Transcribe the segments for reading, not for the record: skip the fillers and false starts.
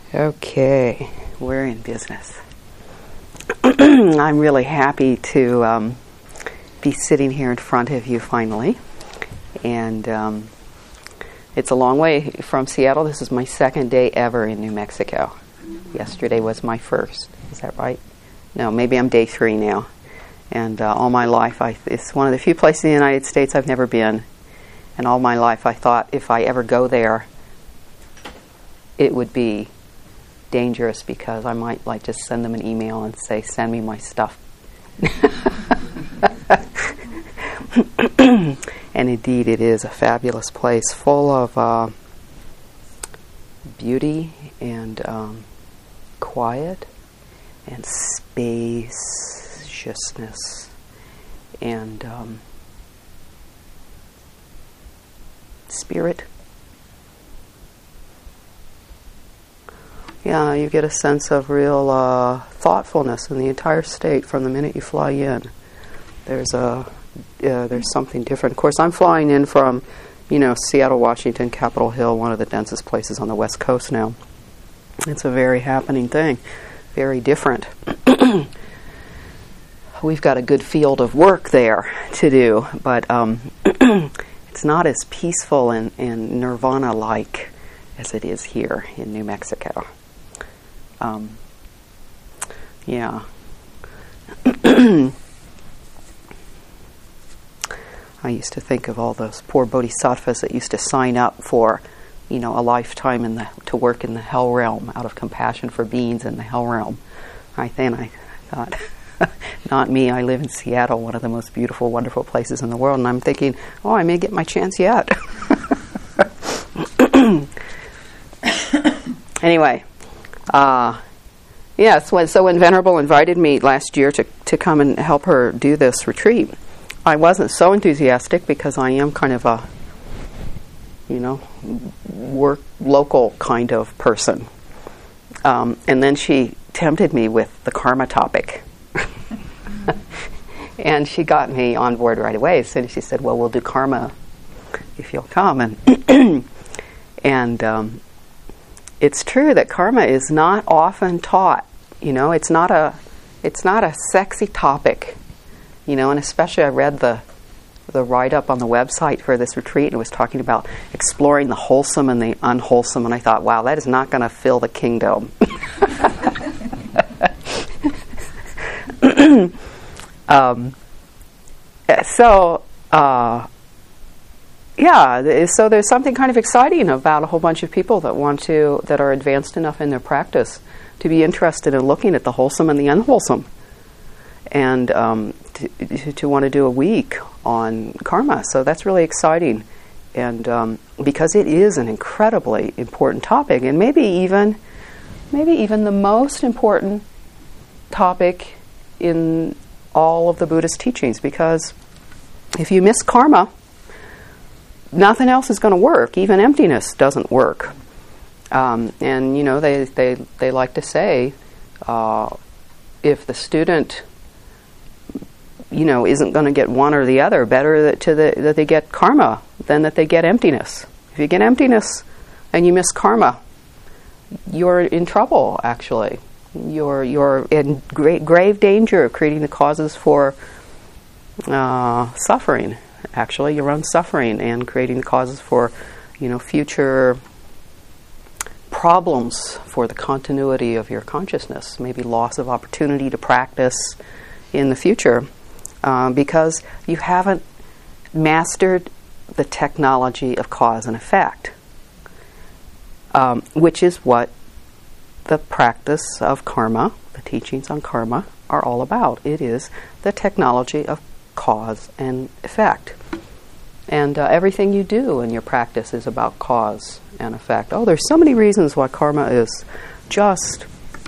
Okay, we're in business. I'm really happy to be sitting here in front of you finally. And it's a long way from Seattle. This is my second day ever in New Mexico. Yesterday was my first. Is that right? No, maybe I'm day 3 now. And all my life, it's one of the few places in the United States I've never been. And all my life I thought if I ever go there, it would be dangerous because I might just send them an email and say, send me my stuff. And indeed it is a fabulous place full of beauty and quiet and spaciousness and spirit. Yeah, you get a sense of real thoughtfulness in the entire state from the minute you fly in. There's something different. Of course, I'm flying in from, Seattle, Washington, Capitol Hill, one of the densest places on the West Coast now. It's a very happening thing, very different. We've got a good field of work there to do, but it's not as peaceful and nirvana-like as it is here in New Mexico. Yeah. I used to think of all those poor bodhisattvas that used to sign up for, a lifetime to work in the hell realm out of compassion for beings in the hell realm. I thought, not me. I live in Seattle, one of the most beautiful, wonderful places in the world, and I'm thinking, I may get my chance yet. Anyway, so when Venerable invited me last year to come and help her do this retreat, I wasn't so enthusiastic because I am kind of a, work local kind of person. And then she tempted me with the karma topic. And she got me on board right away. As soon as she said, well, we'll do karma if you'll come. And it's true that karma is not often taught. It's not a sexy topic. And especially I read the write-up on the website for this retreat, and it was talking about exploring the wholesome and the unwholesome, and I thought, wow, that is not going to fill the kingdom. So there's something kind of exciting about a whole bunch of people that are advanced enough in their practice to be interested in looking at the wholesome and the unwholesome, and to want to do a week on karma. So that's really exciting, and because it is an incredibly important topic, and maybe even the most important topic in all of the Buddhist teachings, because if you miss karma, nothing else is going to work. Even emptiness doesn't work. And they like to say, if the student isn't going to get one or the other, better that they get karma than that they get emptiness. If you get emptiness and you miss karma, you're in trouble. Actually, you're in grave danger of creating the causes for suffering. Actually, your own suffering, and creating the causes for future problems for the continuity of your consciousness. Maybe loss of opportunity to practice in the future. Because you haven't mastered the technology of cause and effect, which is what the practice of karma, the teachings on karma, are all about. It is the technology of cause and effect. And everything you do in your practice is about cause and effect. There's so many reasons why karma is just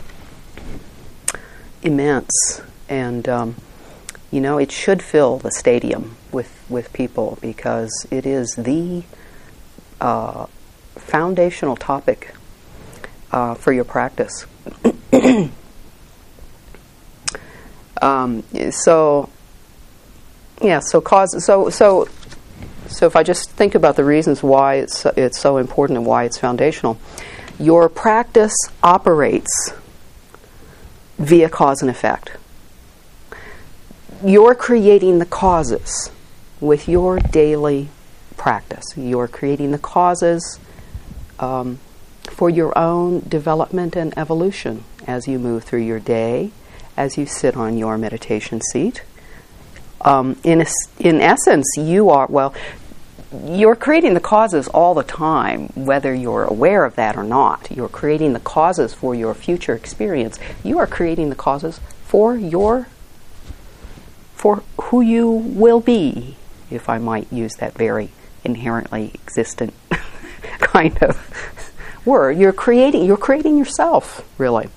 immense, and it should fill the stadium with people, because it is the foundational topic for your practice. So if I just think about the reasons why it's so important and why it's foundational, Your practice operates via cause and effect. You're creating the causes with your daily practice. You're creating the causes for your own development and evolution as you move through your day, as you sit on your meditation seat. In essence, you're creating the causes all the time, whether you're aware of that or not. You're creating the causes for your future experience. You are creating the causes for who you will be, if I might use that very inherently existent kind of word. You're creating yourself, really.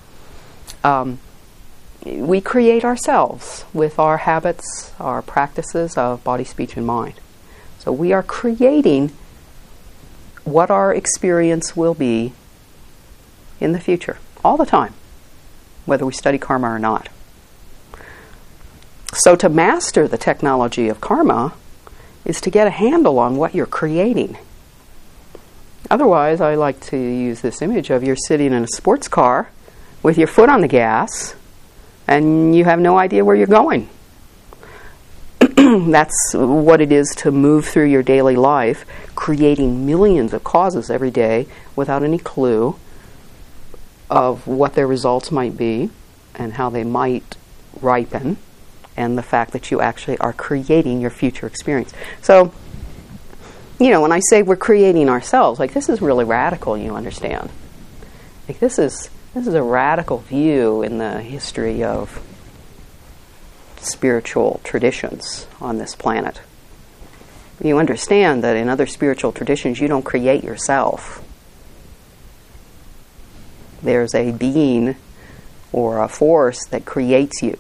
We create ourselves with our habits, our practices of body, speech, and mind. So we are creating what our experience will be in the future, all the time, whether we study karma or not. So to master the technology of karma is to get a handle on what you're creating. Otherwise, I like to use this image of you're sitting in a sports car with your foot on the gas and you have no idea where you're going. That's what it is to move through your daily life, creating millions of causes every day without any clue of what their results might be and how they might ripen, and the fact that you actually are creating your future experience. So, when I say we're creating ourselves, this is really radical, you understand. This is a radical view in the history of spiritual traditions on this planet. You understand that in other spiritual traditions, you don't create yourself. There's a being or a force that creates you,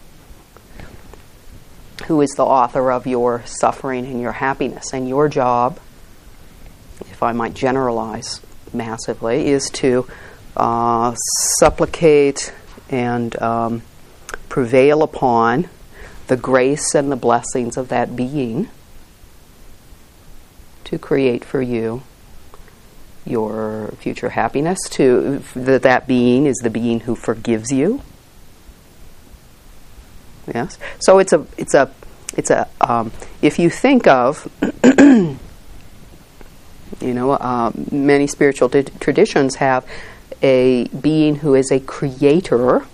who is the author of your suffering and your happiness. And your job, if I might generalize massively, is to supplicate and prevail upon the grace and the blessings of that being to create for you your future happiness. That being is the being who forgives you. Yes. So it's a if you think of many spiritual traditions have a being who is a creator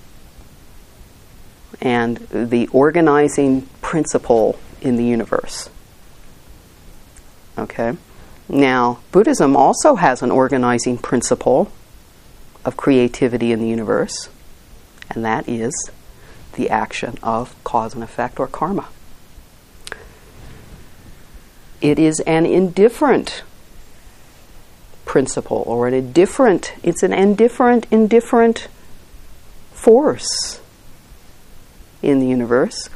and the organizing principle in the universe. Okay? Now, Buddhism also has an organizing principle of creativity in the universe, and that is the action of cause and effect, or karma. It is an indifferent principle, or it's an indifferent force in the universe.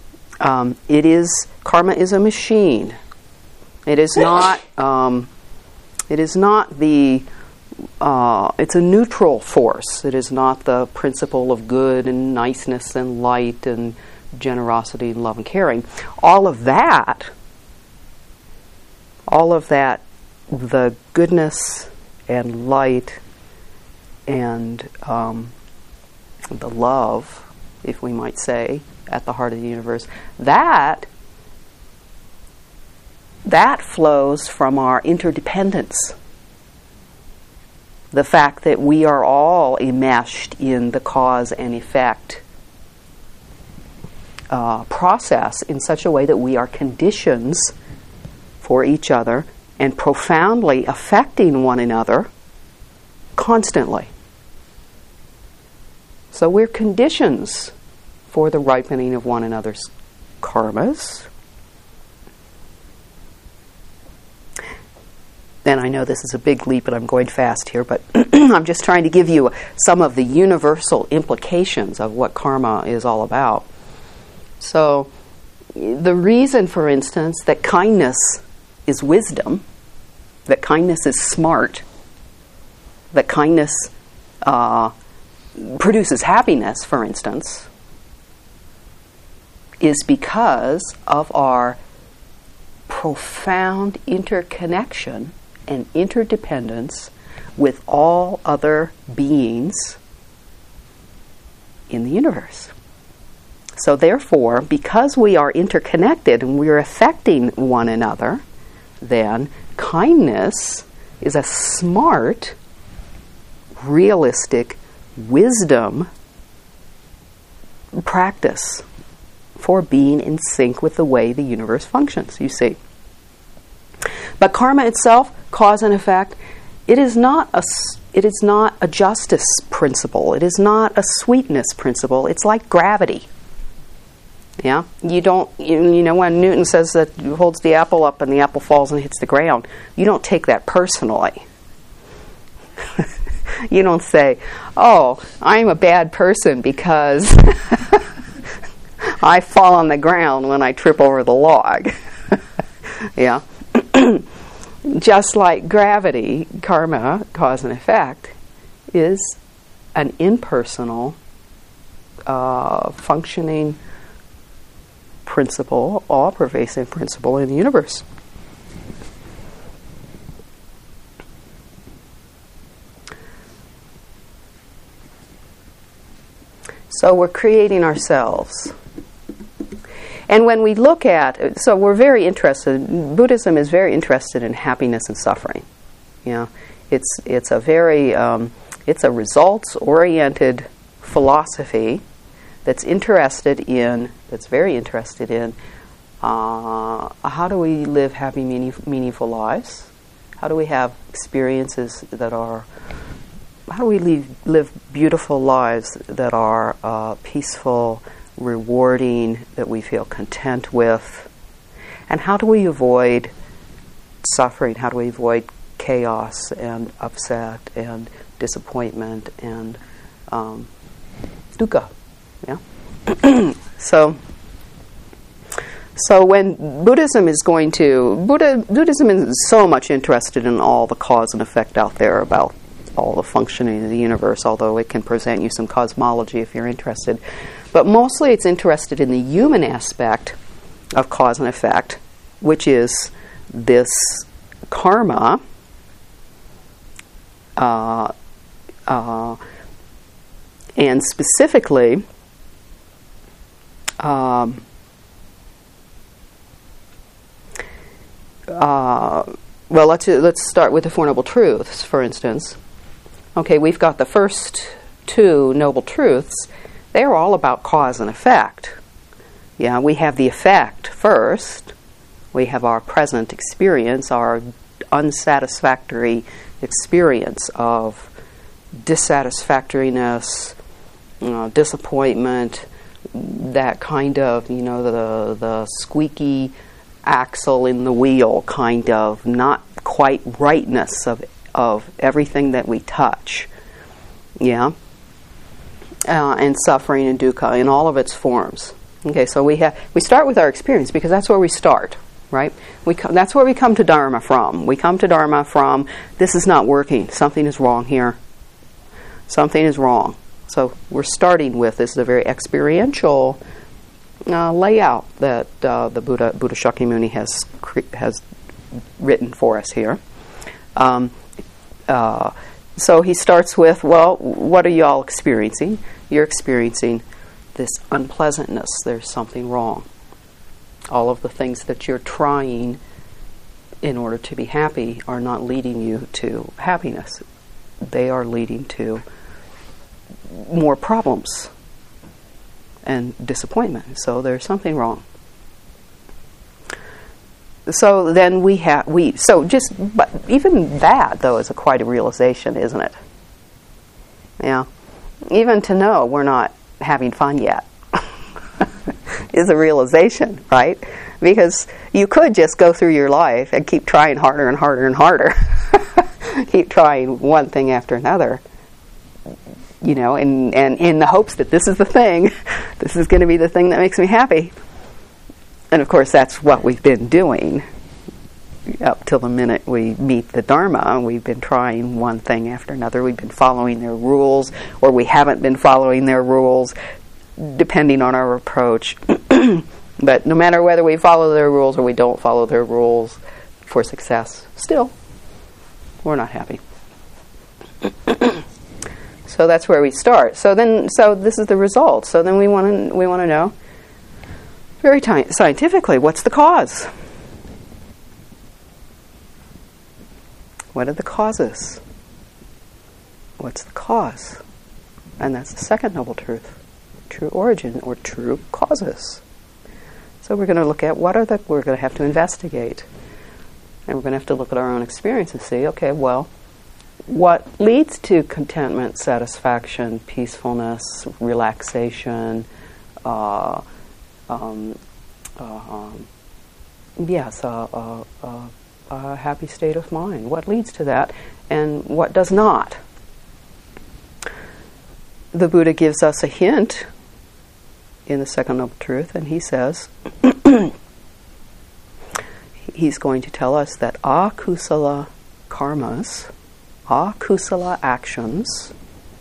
Karma is a machine. It is not. It's a neutral force. It is not the principle of good and niceness and light and generosity and love and caring. All of that, the goodness and light and the love, if we might say, at the heart of the universe, that flows from our interdependence. The fact that we are all enmeshed in the cause and effect process in such a way that we are conditions for each other and profoundly affecting one another constantly. So we're conditions for the ripening of one another's karmas. And I know this is a big leap and I'm going fast here, but I'm just trying to give you some of the universal implications of what karma is all about. So the reason, for instance, that kindness is wisdom, that kindness is smart, that kindness produces happiness, for instance, is because of our profound interconnection and interdependence with all other beings in the universe. So therefore, because we are interconnected and we are affecting one another, then kindness is a smart, realistic wisdom practice for being in sync with the way the universe functions, you see. But karma itself, cause and effect, it is not a justice principle. It is not a sweetness principle. It's like gravity. Yeah? You know when Newton says that he holds the apple up and the apple falls and hits the ground, you don't take that personally. You don't say, oh, I'm a bad person because I fall on the ground when I trip over the log. Yeah? Just like gravity, karma, cause and effect, is an impersonal, functioning principle, all-pervasive principle in the universe. So we're creating ourselves. And when we look at, so we're very interested, Buddhism is very interested in happiness and suffering. You know, it's a very, it's a results-oriented philosophy that's very interested in how do we live happy, meaningful lives? How do we have experiences that are, how do we live beautiful lives that are peaceful, rewarding, that we feel content with? And how do we avoid suffering? How do we avoid chaos and upset and disappointment and dukkha? Yeah. So when Buddhism is Buddhism is so much interested in all the cause and effect out there about all the functioning of the universe, although it can present you some cosmology if you're interested. But mostly it's interested in the human aspect of cause and effect, which is this karma, and specifically well, let's start with the Four Noble Truths, for instance. Okay, we've got the first two Noble Truths. They're all about cause and effect. Yeah, we have the effect first. We have our present experience, our unsatisfactory experience of dissatisfactoriness, disappointment, that kind of, the squeaky axle in the wheel kind of not quite rightness of everything that we touch. Yeah? And suffering and dukkha in all of its forms. Okay, so we start with our experience because that's where we start, right? That's where we come to Dharma from. We come to Dharma from, this is not working. Something is wrong here. Something is wrong. So we're starting with, this is a very experiential layout that the Buddha Shakyamuni has written for us here. So he starts with, well, what are you all experiencing? You're experiencing this unpleasantness. There's something wrong. All of the things that you're trying in order to be happy are not leading you to happiness. They are leading to more problems and disappointment. So there's something wrong. So then but even that though is quite a realization, isn't it? Yeah. Even to know we're not having fun yet is a realization, right? Because you could just go through your life and keep trying harder and harder and harder. Keep trying one thing after another. And in the hopes that this is the thing, this is going to be the thing that makes me happy. And of course, that's what we've been doing up till the minute we meet the Dharma. We've been trying one thing after another. We've been following their rules, or we haven't been following their rules, depending on our approach. But no matter whether we follow their rules or we don't follow their rules for success, still, we're not happy. So that's where we start. So this is the result. So then we want to know very scientifically, what's the cause? What are the causes? What's the cause? And that's the second noble truth. True origin or true causes. So we're going to look at we're going to have to investigate. And we're going to have to look at our own experience and see, okay, well, what leads to contentment, satisfaction, peacefulness, relaxation, a happy state of mind? What leads to that and what does not? The Buddha gives us a hint in the Second Noble Truth, and he says, he's going to tell us that akusala karmas, akusala actions,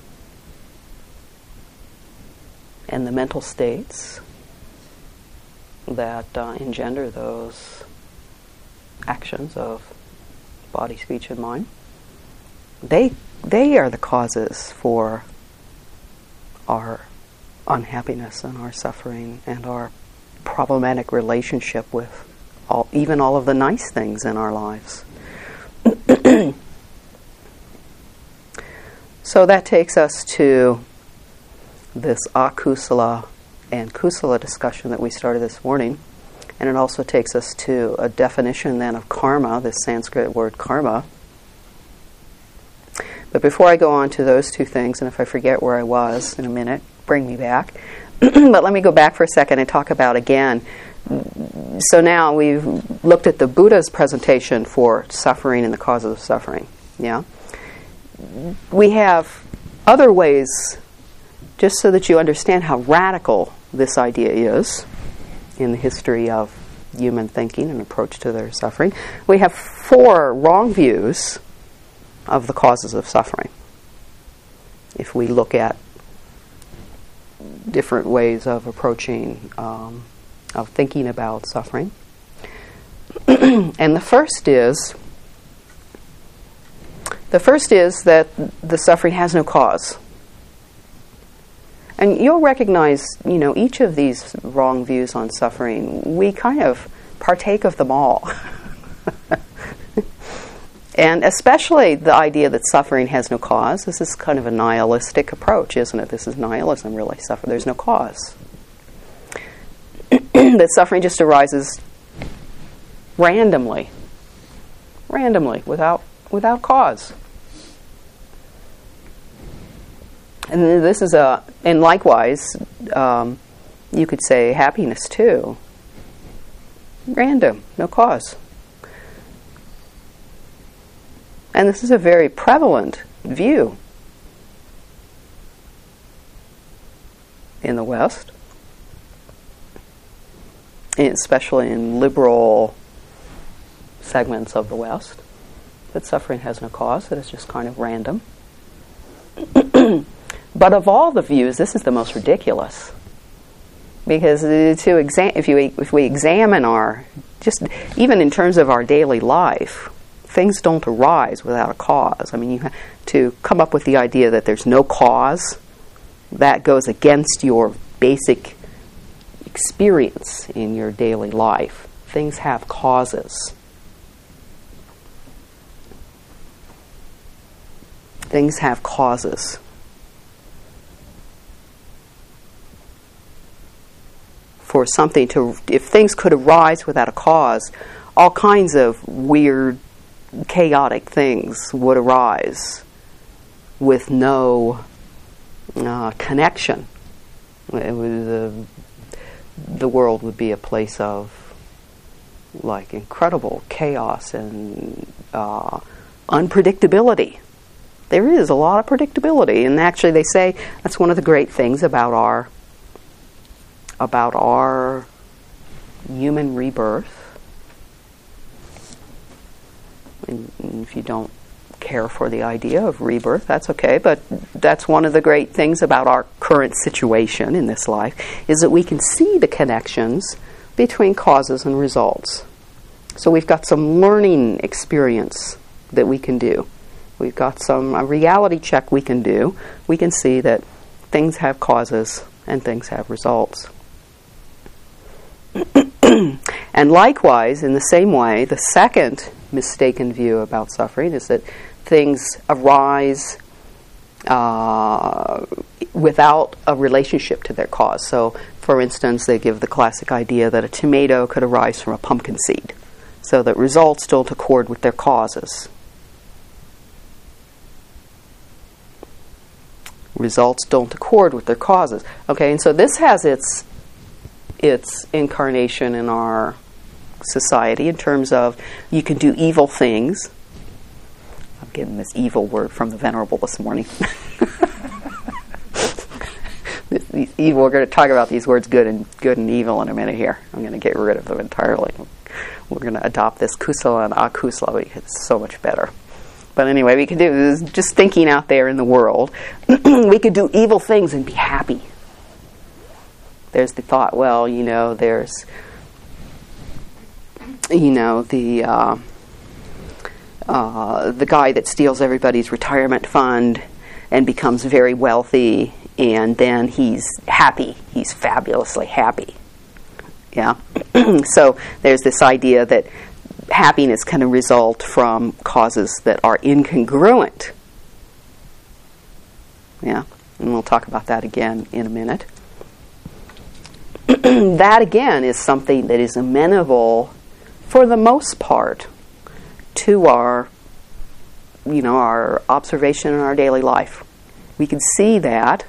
and the mental states that engender those actions of body, speech, and mind, they are the causes for our unhappiness and our suffering and our problematic relationship with even all of the nice things in our lives. So that takes us to this akusala and kusala discussion that we started this morning. And it also takes us to a definition then of karma, this Sanskrit word karma. But before I go on to those two things, and if I forget where I was in a minute, bring me back. But let me go back for a second and talk about again. So now we've looked at the Buddha's presentation for suffering and the causes of suffering. Yeah, we have other ways, just so that you understand how radical this idea is in the history of human thinking and approach to their suffering. We have 4 wrong views of the causes of suffering. If we look at different ways of approaching, of thinking about suffering. And the first is that the suffering has no cause. And you'll recognize, each of these wrong views on suffering, we kind of partake of them all. And especially the idea that suffering has no cause. This is kind of a nihilistic approach, isn't it? This is nihilism, really. There's no cause. That suffering just arises randomly, without cause. And this is and likewise, you could say happiness too. Random, no cause. And this is a very prevalent view in the West, especially in liberal segments of the West, that suffering has no cause, that it's just kind of random. But of all the views, this is the most ridiculous. Because if we examine even in terms of our daily life, things don't arise without a cause. I mean, you have to come up with the idea that there's no cause. That goes against your basic experience in your daily life. Things have causes. Things have causes. For something if things could arise without a cause, all kinds of weird, chaotic things would arise with no connection. The world would be a place of incredible chaos and unpredictability. There is a lot of predictability, and actually they say that's one of the great things about our human rebirth. And if you don't care for the idea of rebirth, that's okay, but that's one of the great things about our current situation in this life, is that we can see the connections between causes and results. So we've got some learning experience that we can do We've got a reality check we can do. We can see that things have causes and things have results. And likewise, in the same way, the second mistaken view about suffering is that things arise without a relationship to their cause. So, for instance, they give the classic idea that a tomato could arise from a pumpkin seed, so that results don't accord with their causes. Results don't accord with their causes. Okay, and so this has its incarnation in our society in terms of you can do evil things. I'm getting this evil word from the Venerable this morning. We're going to talk about these words good and evil in a minute here. I'm going to get rid of them entirely. We're going to adopt this kusala and akusala because it's so much better. But anyway, we can do this, just thinking out there in the world. We could do evil things and be happy. There's the thought, well, there's, the guy that steals everybody's retirement fund and becomes very wealthy, and then he's happy. He's fabulously happy. Yeah. So there's this idea that happiness can result from causes that are incongruent. Yeah. And we'll talk about that again in a minute. That again is something that is amenable, for the most part, to our observation in our daily life. We can see that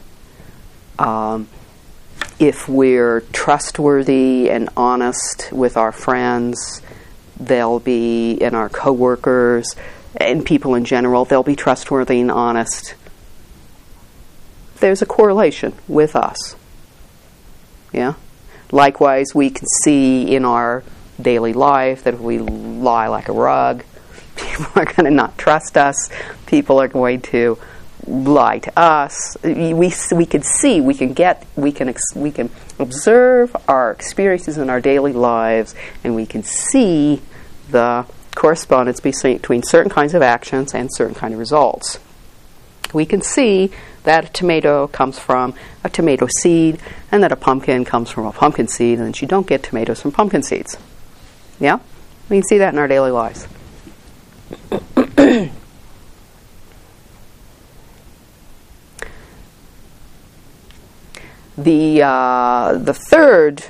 if we're trustworthy and honest with our friends, they'll be, in our coworkers and people in general, they'll be trustworthy and honest. There's a correlation with us. Yeah? Likewise, we can see in our daily life that if we lie like a rug, people are going to not trust us. People are going to lie to us. We can see, we can observe our experiences in our daily lives, and we can see the correspondence between certain kinds of actions and certain kind of results. We can see that a tomato comes from a tomato seed, and that a pumpkin comes from a pumpkin seed, and that you don't get tomatoes from pumpkin seeds. Yeah? We can see that in our daily lives. The third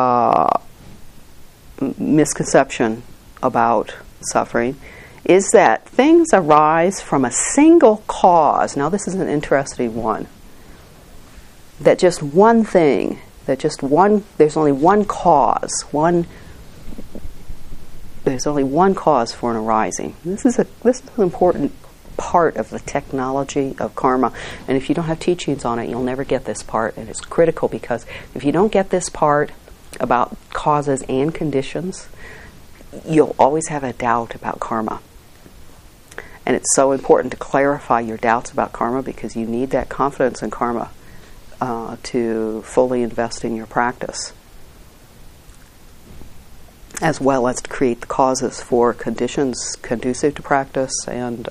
misconception about suffering is that things arise from a single cause. Now, this is an interesting one. That just one thing, there's only one cause. There's only one cause for an arising. This is an important part of the technology of karma. And if you don't have teachings on it, you'll never get this part. And it's critical, because if you don't get this part about causes and conditions, you'll always have a doubt about karma. And it's so important to clarify your doubts about karma, because you need that confidence in karma to fully invest in your practice, as well as to create the causes for conditions conducive to practice and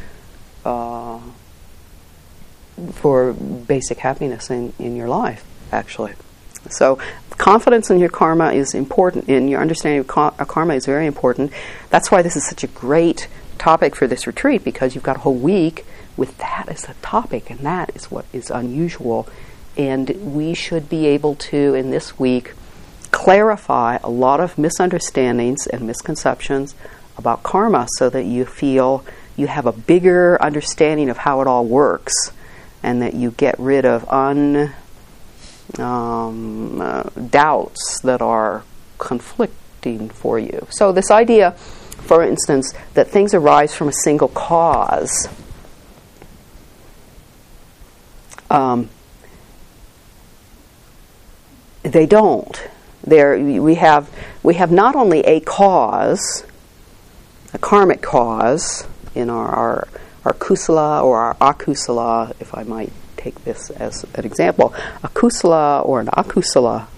for basic happiness in your life, actually. So confidence in your karma is important, in your understanding of karma is very important. That's why this is such a great topic for this retreat, because you've got a whole week with that as a topic, and that is what is unusual. And we should be able to, in this week, clarify a lot of misunderstandings and misconceptions about karma, so that you feel you have a bigger understanding of how it all works, and that you get rid of doubts that are conflicting for you. So this idea, for instance, that things arise from a single cause, they don't. We have not only a cause, a karmic cause in our kusala or our akusala, if I might take this as an example. A kusala or an akusala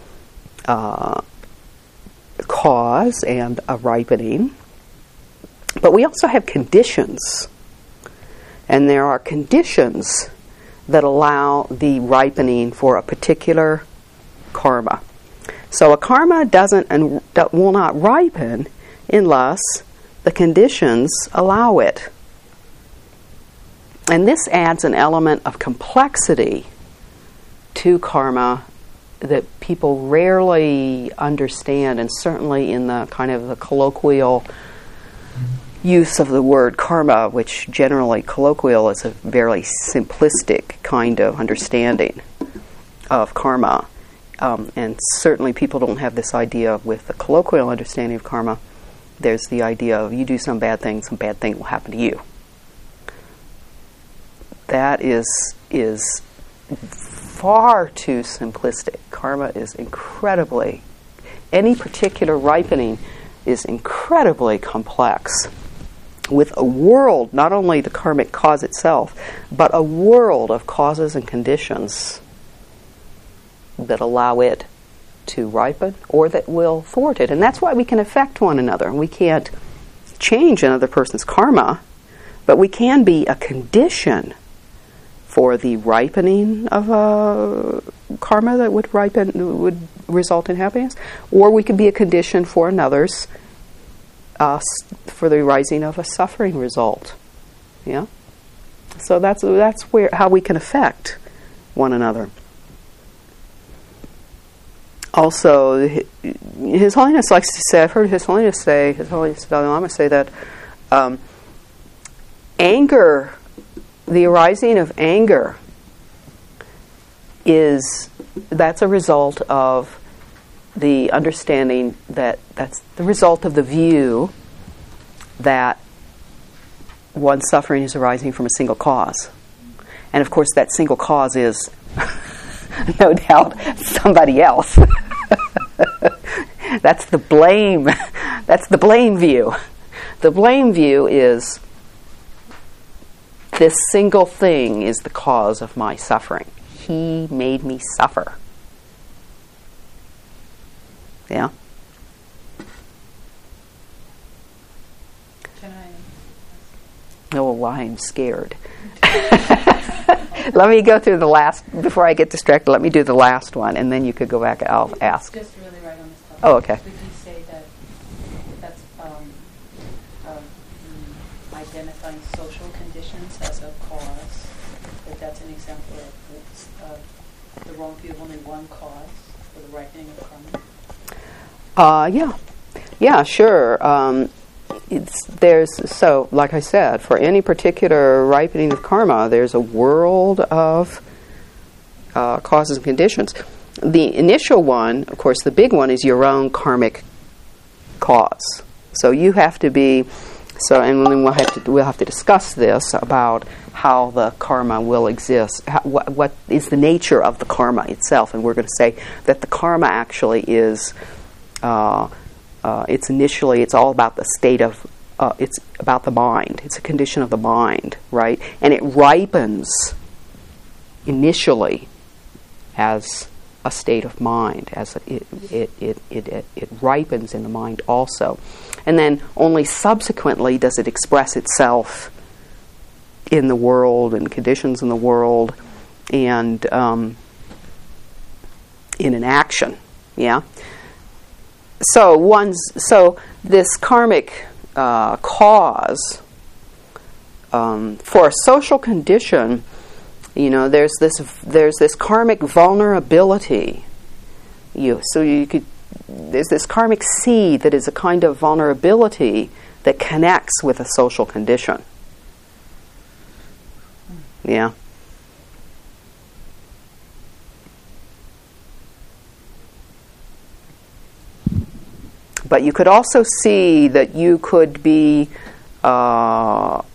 cause and a ripening. But we also have conditions. And there are conditions that allow the ripening for a particular karma. So a karma will not ripen unless the conditions allow it. And this adds an element of complexity to karma that people rarely understand, and certainly in the kind of the colloquial use of the word karma, which generally colloquial is a very simplistic kind of understanding of karma. And certainly people don't have this idea with the colloquial understanding of karma. There's the idea of you do some bad thing will happen to you. That is far too simplistic. Karma is any particular ripening is incredibly complex, with a world, not only the karmic cause itself, but a world of causes and conditions that allow it to ripen or that will thwart it. And that's why we can affect one another. We can't change another person's karma, but we can be a condition for the ripening of a karma that would result in happiness, or we could be a condition for another's for the rising of a suffering result. Yeah. So that's how we can affect one another. Also, His Holiness likes to say, I've heard His Holiness Dalai Lama say that anger, the arising of anger, that's a result of the understanding that's the result of the view that one's suffering is arising from a single cause. And of course that single cause is no doubt somebody else. That's the blame view. The blame view is this single thing is the cause of my suffering. He made me suffer. Yeah? Can I? Oh, I'm scared. Let me go through the last, before I get distracted, let me do the last one, and then you could go back and I'll ask. Just really right on this topic. Oh, okay. Would you say that that's identifying social conditions as a cause, that's an example of the wrong view of only one cause for the ripening of karma? Yeah, sure. So, like I said, for any particular ripening of karma, there's a world of causes and conditions. The initial one, of course, the big one is your own karmic cause. So you have to be. So, and then we'll have to discuss this about how the karma will exist. What is the nature of the karma itself? And we're going to say that the karma actually is. It's all about the state of. It's about the mind. It's a condition of the mind, right? And it ripens initially as a state of mind, as it ripens in the mind also, and then only subsequently does it express itself in the world and conditions in the world, and in an action. Yeah. So this karmic cause for a social condition, there's this karmic vulnerability. There's this karmic seed that is a kind of vulnerability that connects with a social condition. Yeah. But you could also see that you could be, and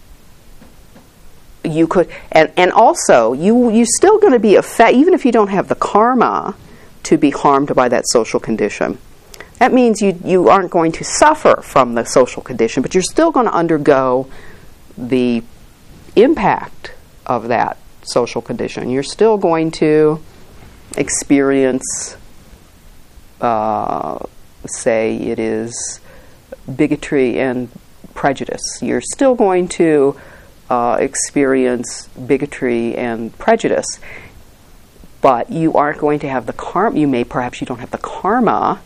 also you're still going to be even if you don't have the karma to be harmed by that social condition. That means you aren't going to suffer from the social condition, but you're still going to undergo the impact of that social condition. You're still going to experience, say it is bigotry and prejudice. You're still going to experience bigotry and prejudice, but you aren't going to have the karma. Perhaps you don't have the karma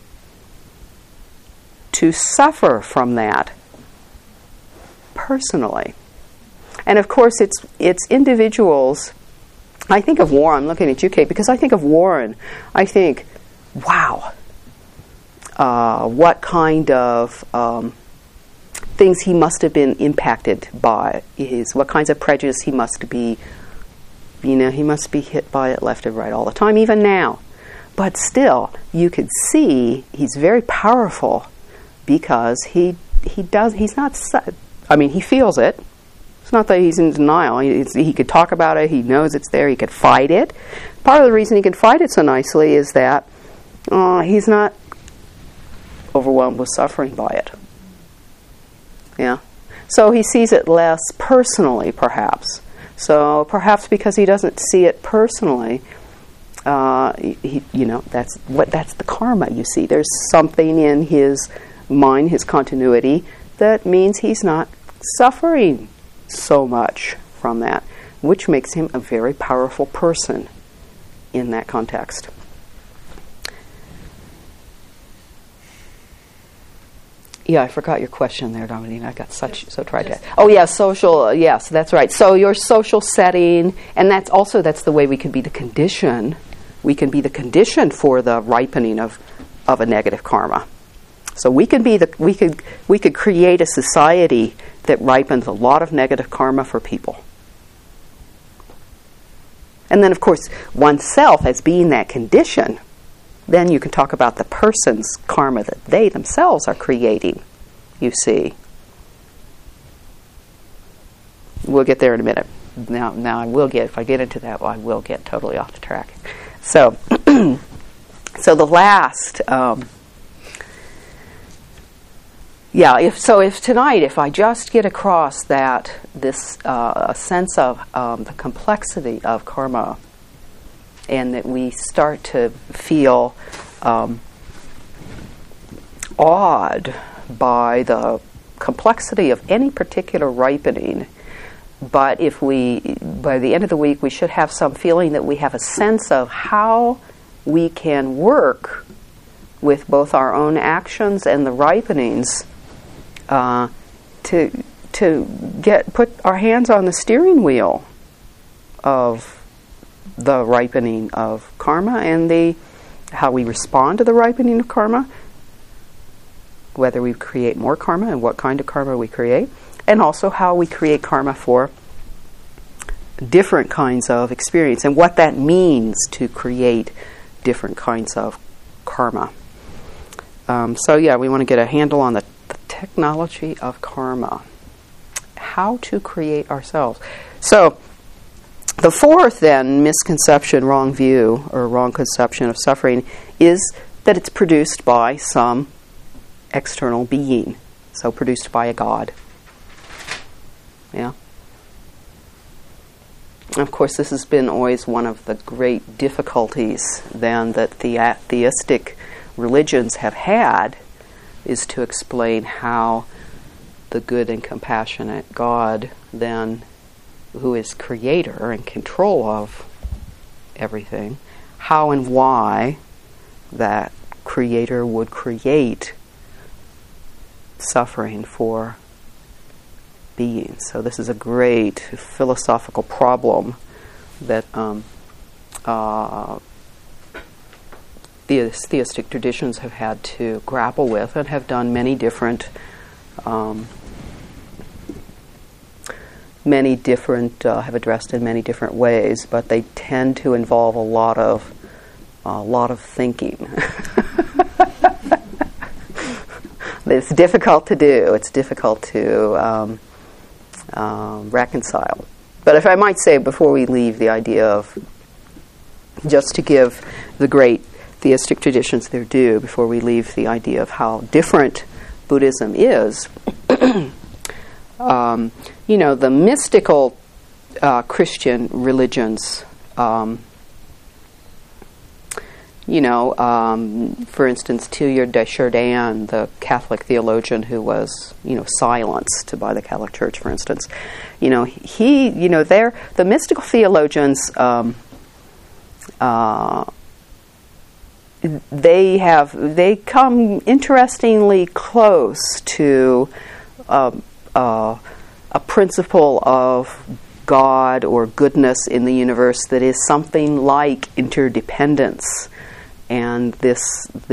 to suffer from that personally. And of course, it's individuals. I think of Warren. I'm looking at you, Kate, because I think of Warren. I think, wow, what kind of things he must have been impacted by. What kinds of prejudice he must be. He must be hit by it left and right all the time, even now. But still, you could see he's very powerful because he feels it. It's not that he's in denial. He could talk about it. He knows it's there. He could fight it. Part of the reason he can fight it so nicely is that he's not overwhelmed with suffering by it. Yeah. So he sees it less personally, perhaps. So perhaps because he doesn't see it personally, that's the karma. You see, there's something in his mind, his continuity, that means he's not suffering so much from that, which makes him a very powerful person in that context. Yeah, I forgot your question there, Dominique. I got so tried to. Oh, yeah, social. Yes, that's right. So your social setting, and that's the way we can be the condition. We can be the condition for the ripening of a negative karma. So we could create a society that ripens a lot of negative karma for people. And then, of course, oneself as being that condition, then you can talk about the person's karma that they themselves are creating, you see. We'll get there in a minute. Now if I get into that, I will get totally off the track. So, so the last... if tonight, if I just get across this sense of the complexity of karma, and that we start to feel awed by the complexity of any particular ripening, but by the end of the week, we should have some feeling that we have a sense of how we can work with both our own actions and the ripenings to put our hands on the steering wheel of the ripening of karma and how we respond to the ripening of karma, whether we create more karma and what kind of karma we create, and also how we create karma for different kinds of experience and what that means to create different kinds of karma. We want to get a handle on the technology of karma, how to create ourselves. So the fourth, then, misconception, wrong view, or wrong conception of suffering is that it's produced by some external being, so produced by a god. Yeah. Of course, this has been always one of the great difficulties then that the theistic religions have had, is to explain how the good and compassionate God then, who is creator and control of everything, how and why that creator would create suffering for beings. So this is a great philosophical problem that theistic traditions have had to grapple with and have done many different have addressed in many different ways, but they tend to involve a lot of thinking. It's difficult to do. It's difficult to reconcile. But if I might say, before we leave the idea of, just to give the great theistic traditions their due, before we leave the idea of how different Buddhism is, the mystical For instance, Teilhard de Chardin, the Catholic theologian who was, silenced by the Catholic Church, for instance, the mystical theologians, they come interestingly close to a principle of God or goodness in the universe that is something like interdependence. And this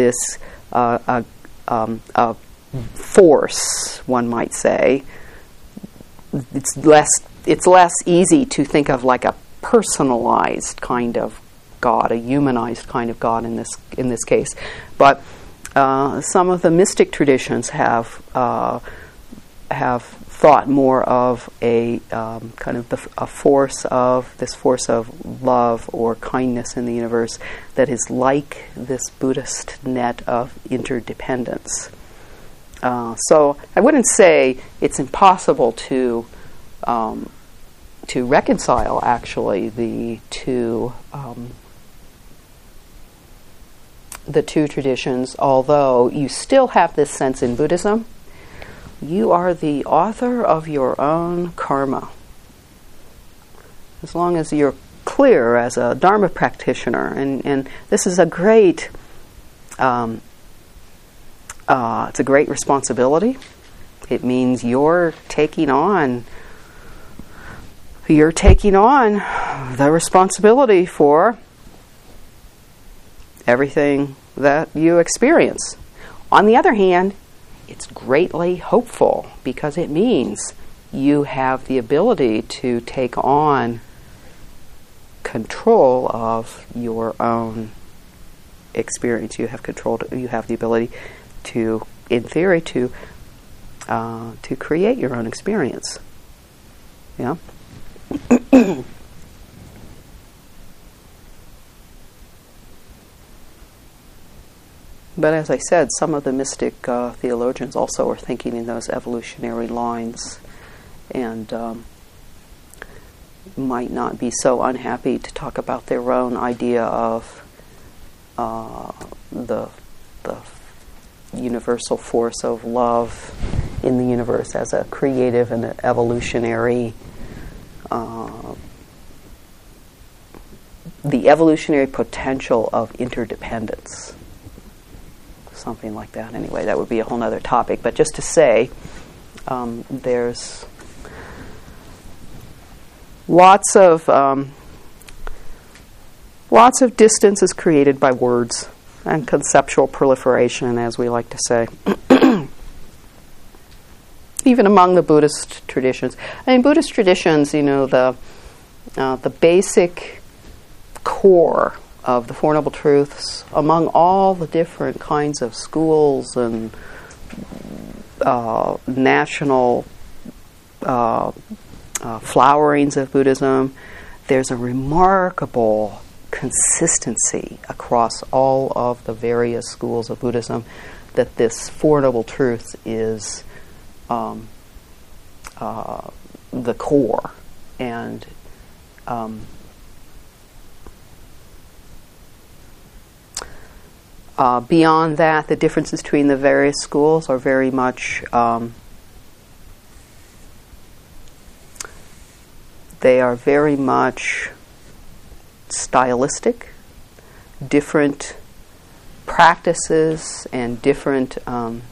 force, one might say, it's less easy to think of like a personalized kind of God, a humanized kind of God in this case. But some of the mystic traditions have thought more of a kind of a force of love or kindness in the universe that is like this Buddhist net of interdependence. So I wouldn't say it's impossible to reconcile actually the two traditions, although you still have this sense in Buddhism. You are the author of your own karma. As long as you're clear as a Dharma practitioner, and this is a great, it's a great responsibility. It means you're taking on the responsibility for everything that you experience. On the other hand, it's greatly hopeful because it means you have the ability to take on control of your own experience. You have the ability to, in theory, to create your own experience. Yeah. But as I said, some of the mystic theologians also are thinking in those evolutionary lines, and might not be so unhappy to talk about their own idea of the universal force of love in the universe as a creative and evolutionary, the evolutionary potential of interdependence. Something like that. Anyway, that would be a whole other topic. But just to say, there's lots of distance is created by words and conceptual proliferation, as we like to say. Even among the Buddhist traditions. I mean, Buddhist traditions, the basic core of the Four Noble Truths, among all the different kinds of schools and national flowerings of Buddhism, there's a remarkable consistency across all of the various schools of Buddhism that this Four Noble Truths is the core. And beyond that, the differences between the various schools are very much they are very much stylistic, different practices and different kind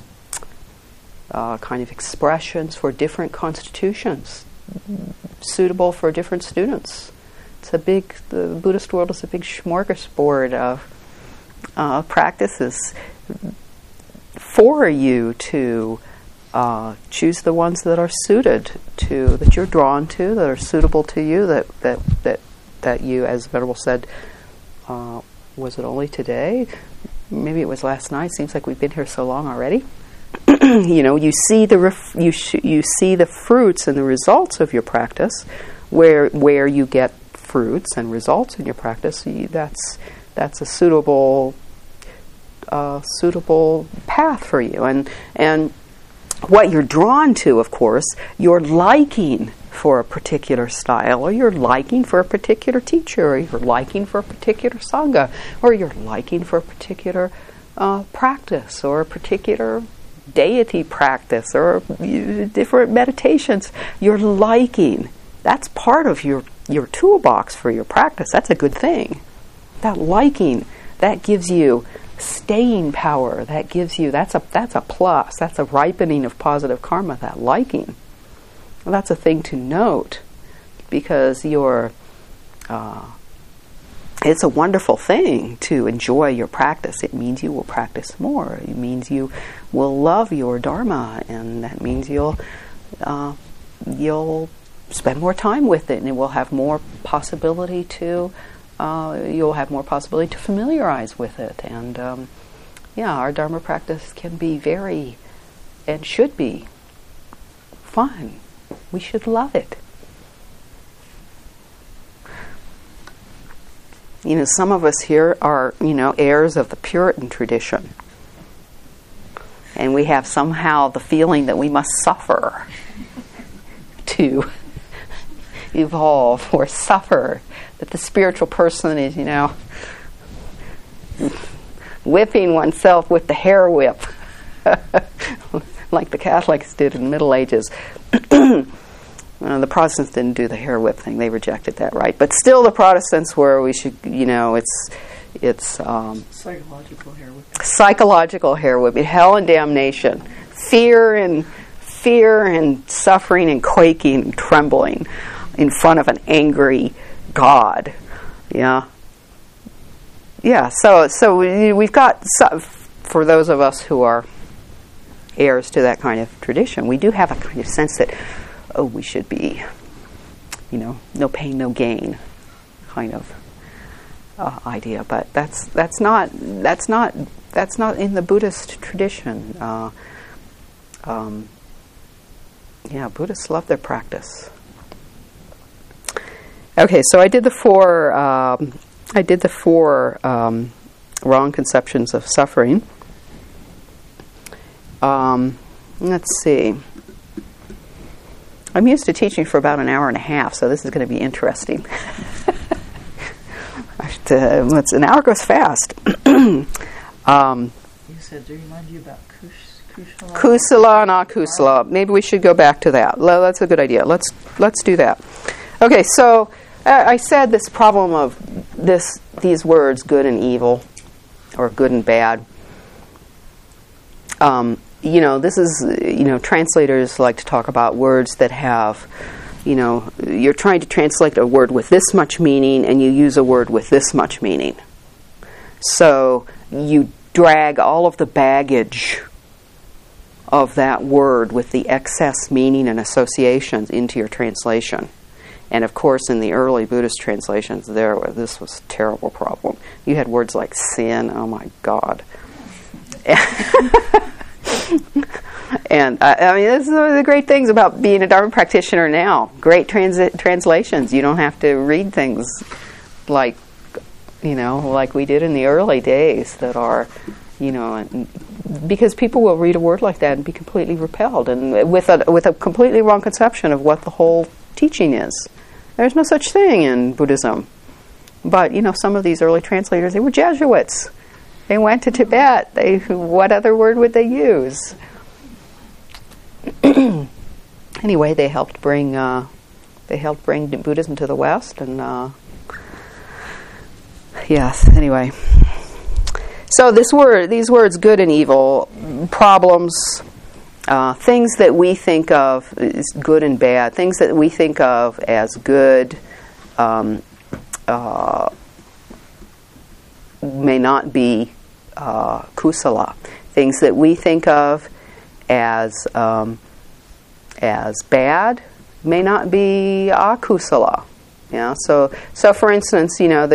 of expressions for different constitutions, suitable for different students. The Buddhist world is a big smorgasbord of practices for you to choose the ones that are suited to, that you're drawn to, that are suitable to you, that you, as Venerable said, was it only today? Maybe it was last night. Seems like we've been here so long already. You see you see the fruits and the results of your practice, where you get fruits and results in your practice. That's a suitable path for you, and what you're drawn to, of course, your liking for a particular style, or your liking for a particular teacher, or your liking for a particular sangha, or your liking for a particular practice, or a particular deity practice, or different meditations. Your liking, that's part of your toolbox for your practice. That's a good thing. That liking, that gives you staying power. That gives you, that's a plus. That's a ripening of positive karma, that liking. Well, that's a thing to note, because it's a wonderful thing to enjoy your practice. It means you will practice more. It means you will love your dharma, and that means you'll spend more time with it, and it will have more possibility to familiarize with it. And our dharma practice can be very, and should be, fun. We should love it. Some of us here are, heirs of the Puritan tradition. And we have somehow the feeling that we must suffer to evolve, or suffer, that the spiritual person is, whipping oneself with the hair whip, like the Catholics did in the Middle Ages. The Protestants didn't do the hair whip thing; they rejected that, right? But still, the Protestants were. We should, it's psychological hair whip. Psychological hair whip, hell and damnation, fear and suffering and quaking and trembling in front of an angry God. Yeah. So we've got, for those of us who are heirs to that kind of tradition, we do have a kind of sense that, we should be, no pain, no gain kind of idea. But that's not in the Buddhist tradition. Buddhists love their practice. Okay, so I did the four wrong conceptions of suffering. Let's see. I'm used to teaching for about an hour and a half, so this is going to be interesting. An hour goes fast. You said to remind you about kusala. Kusala and akusala. Maybe we should go back to that. That's a good idea. Let's do that. Okay, so I said this problem of these words, good and evil, or good and bad. This is, translators like to talk about words that have, you're trying to translate a word with this much meaning, and you use a word with this much meaning. So you drag all of the baggage of that word with the excess meaning and associations into your translation. And of course, in the early Buddhist translations, this was a terrible problem. You had words like sin. Oh my God. And this is one of the great things about being a Dharma practitioner now. Great translations. You don't have to read things like we did in the early days that are, because people will read a word like that and be completely repelled, and with a completely wrong conception of what the whole teaching is. There's no such thing in Buddhism. But, some of these early translators, they were Jesuits. They went to Tibet. What other word would they use? Anyway, they helped bring Buddhism to the West, and yes. Anyway, so these words, good and evil, problems, things that we think of as good and bad, things that we think of as good, may not be kusala. Things that we think of as bad may not be akusala. Yeah. So for instance,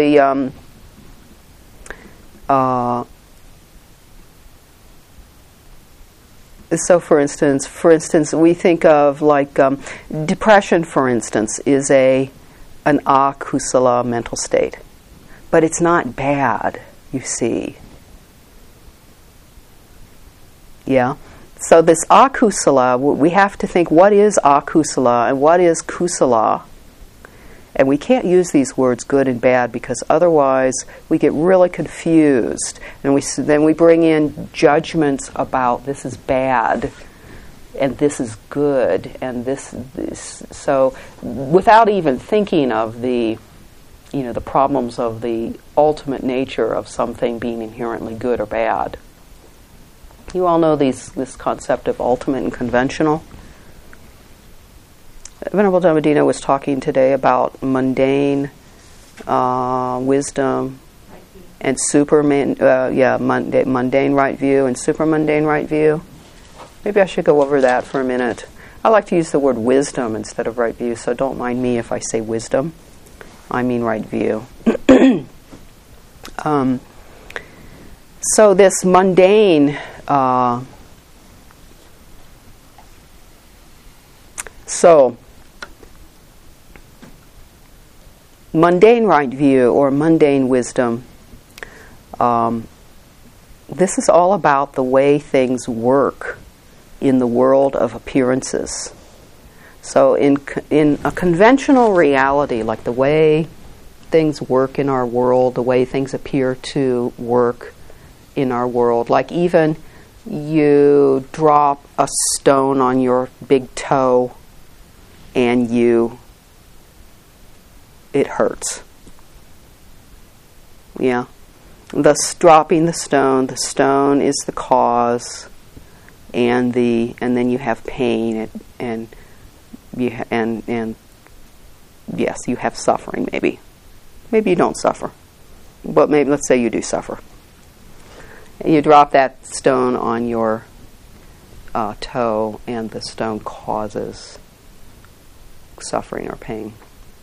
So for instance, we think of depression. For instance, is an akusala mental state, but it's not bad. You see. Yeah. So this akusala, we have to think, what is akusala and what is kusala? And we can't use these words good and bad because otherwise we get really confused. And then we bring in judgments about this is bad and this is good and this. So without even thinking of the problems of the ultimate nature of something being inherently good or bad. You all know this concept of ultimate and conventional. Venerable Dhammadina was talking today about mundane wisdom and mundane right view and supermundane right view. Maybe I should go over that for a minute. I like to use the word wisdom instead of right view, so don't mind me if I say wisdom. I mean right view. So this mundane mundane right view or mundane wisdom, this is all about the way things work in the world of appearances. So in a conventional reality, like the way things work in our world, the way things appear to work in our world, like even you drop a stone on your big toe and it hurts. Yeah. Dropping the stone is the cause, and then you have pain and yes, you have suffering maybe. Maybe you don't suffer. But maybe let's say you do suffer. And you drop that stone on your toe and the stone causes suffering or pain.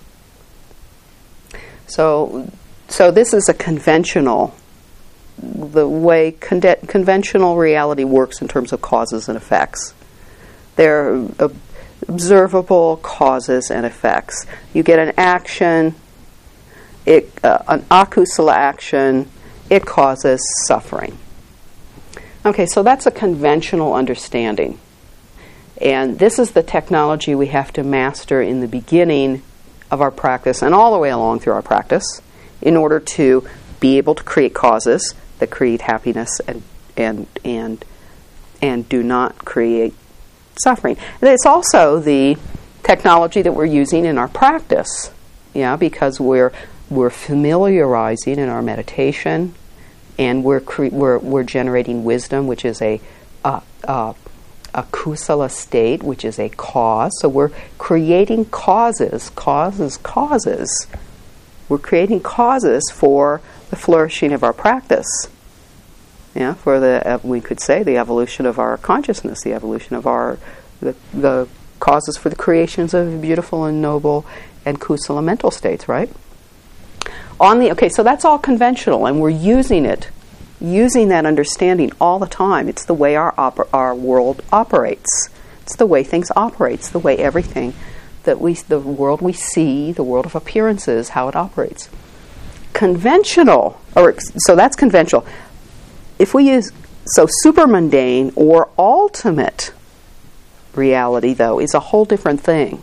So this is a conventional, the way conventional reality works in terms of causes and effects. They're observable causes and effects. You get an action, an akusala action, it causes suffering. Okay, so that's a conventional understanding. And this is the technology we have to master in the beginning of our practice and all the way along through our practice in order to be able to create causes that create happiness and do not create suffering. And it's also the technology that we're using in our practice, because we're familiarizing in our meditation, and we're generating wisdom, which is a kusala state, which is a cause. So we're creating causes. We're creating causes for the flourishing of our practice. For we could say the evolution of our consciousness, the evolution of the causes for the creations of beautiful and noble and kusala mental states, right? So that's all conventional, and we're using that understanding all the time. It's the way our world operates. It's the way things operate. It's the way everything the world we see, the world of appearances, how it operates. So that's conventional. If we use super mundane or ultimate reality, though, is a whole different thing.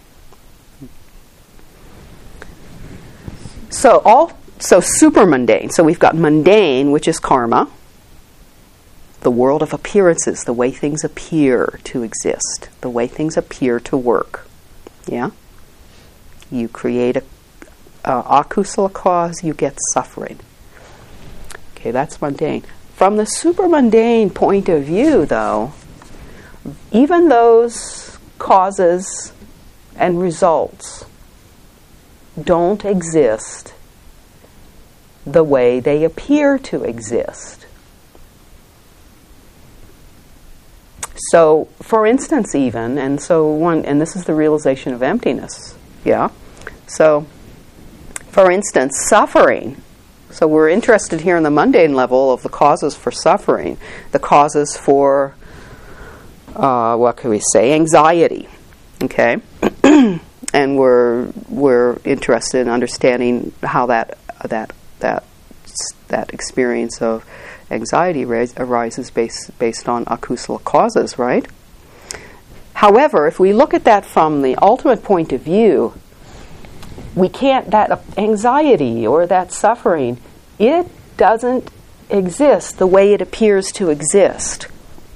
So super mundane. So we've got mundane, which is karma, the world of appearances, the way things appear to exist, the way things appear to work. Yeah? You create a akusala cause, you get suffering. Okay, that's mundane. From the super mundane point of view, though, even those causes and results don't exist the way they appear to exist. So, for instance, and this is the realization of emptiness. Yeah. So, for instance, suffering. So we're interested here in the mundane level of the causes for suffering, the causes for anxiety. Okay, and we're interested in understanding how that experience of Anxiety arises based on akusala causes, right? However, if we look at that from the ultimate point of view, we can't, that anxiety or that suffering, it doesn't exist the way it appears to exist.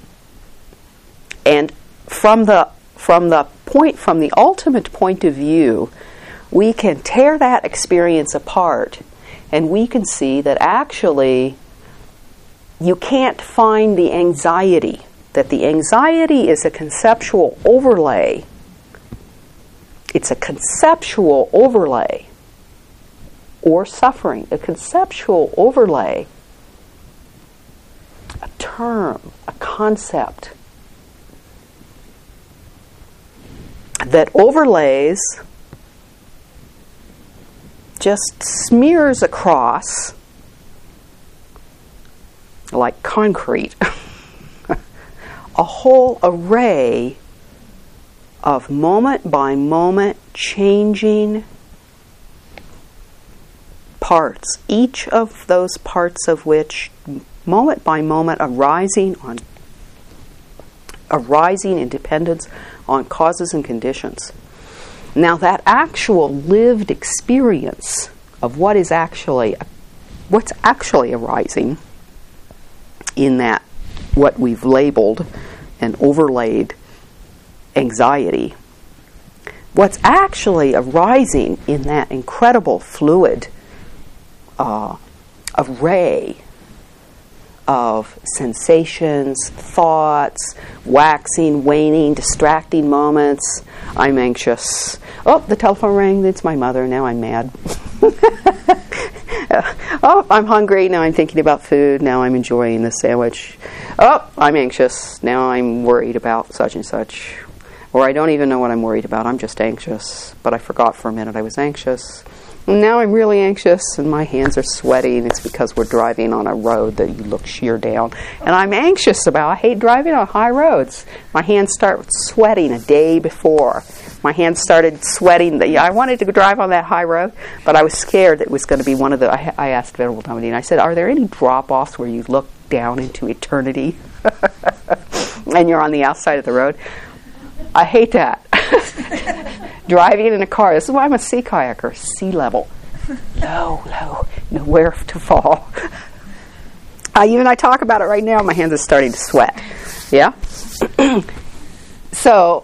And from the ultimate point of view, we can tear that experience apart, and we can see that actually you can't find the anxiety, that the anxiety is a conceptual overlay. It's a conceptual overlay, or suffering, a conceptual overlay, a term, a concept that overlays, just smears across like concrete a whole array of moment by moment changing parts, each of those parts of which moment by moment arising in dependence on causes and conditions. Now that actual lived experience of what's actually arising in that, what we've labeled and overlaid anxiety, what's actually arising in that incredible fluid array of sensations, thoughts, waxing, waning, distracting moments. I'm anxious. Oh, the telephone rang. It's my mother. Now I'm mad. Oh, I'm hungry. Now I'm thinking about food. Now I'm enjoying the sandwich. Oh, I'm anxious. Now I'm worried about such and such. Or I don't even know what I'm worried about. I'm just anxious. But I forgot for a minute I was anxious. Now I'm really anxious and my hands are sweaty, and it's because we're driving on a road that you look sheer down. And I'm anxious I hate driving on high roads. My hands start sweating a day before. My hands started sweating. I wanted to drive on that high road, but I was scared it was going to be one of the, I asked Venerable Dominique, I said, are there any drop-offs where you look down into eternity and you're on the outside of the road? I hate that. Driving in a car. This is why I'm a sea kayaker. Sea level. Low, nowhere to fall. Even I talk about it right now, my hands are starting to sweat. Yeah? So,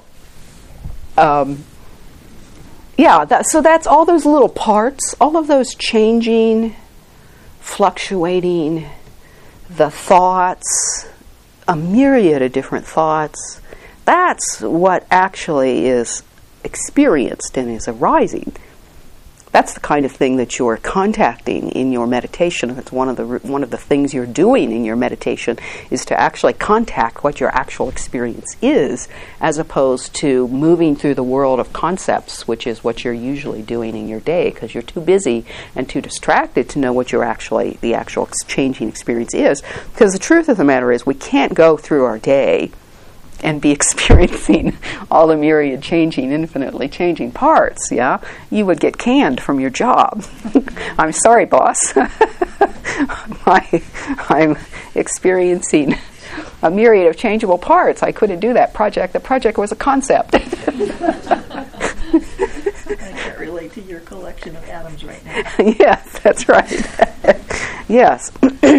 so that's all those little parts, all of those changing, fluctuating, the thoughts, a myriad of different thoughts. That's what actually is experienced and is arising. That's the kind of thing that you're contacting in your meditation. That's one of the things you're doing in your meditation, is to actually contact what your actual experience is, as opposed to moving through the world of concepts, which is what you're usually doing in your day, because you're too busy and too distracted to know what the actual changing experience is. Because the truth of the matter is, we can't go through our day and be experiencing all the myriad infinitely changing parts, yeah? You would get canned from your job. I'm sorry, boss. I'm experiencing a myriad of changeable parts. I couldn't do that project. The project was a concept. I can't relate to your collection of atoms right now. Yes, that's right. Yes.